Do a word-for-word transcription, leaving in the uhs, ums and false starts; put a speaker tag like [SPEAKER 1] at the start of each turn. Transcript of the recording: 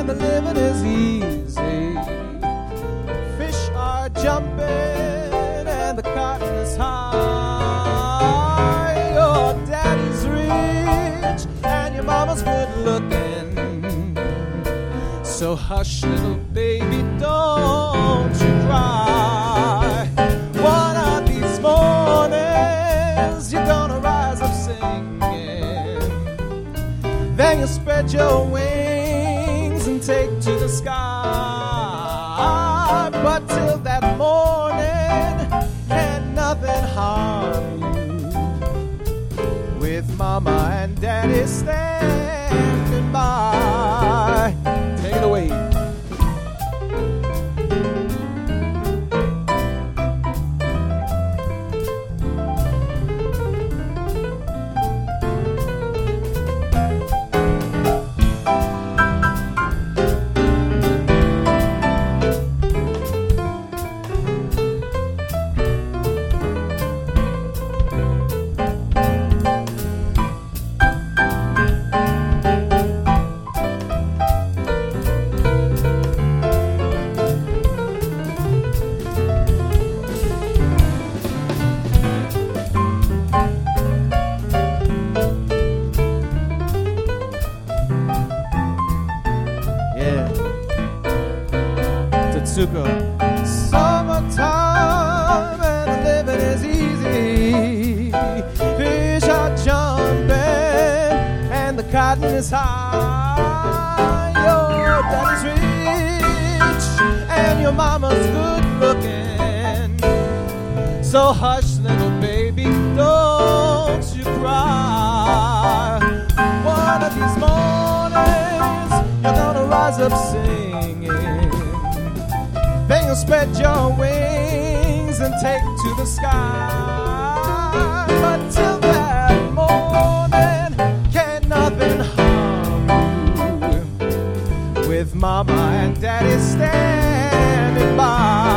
[SPEAKER 1] and the living is easy. Fish are jumping and the cotton is high. Your daddy's rich and your mama's good looking. So hush, little baby, don't you cry. One of these mornings you're gonna rise up singing. Then you spread your wings and take to the sky. But till that morning, can nothing harm you, with mama and daddy standing by. Take it away. Summertime and the living is easy. Fish are jumping and the cotton is high. Your daddy's rich and your mama's good looking. So hush, little baby, don't you cry. One of these mornings you're gonna rise up singing. Then you'll spread your wings and take to the sky. But till that morning, can nothing harm you, with mama and daddy standing by.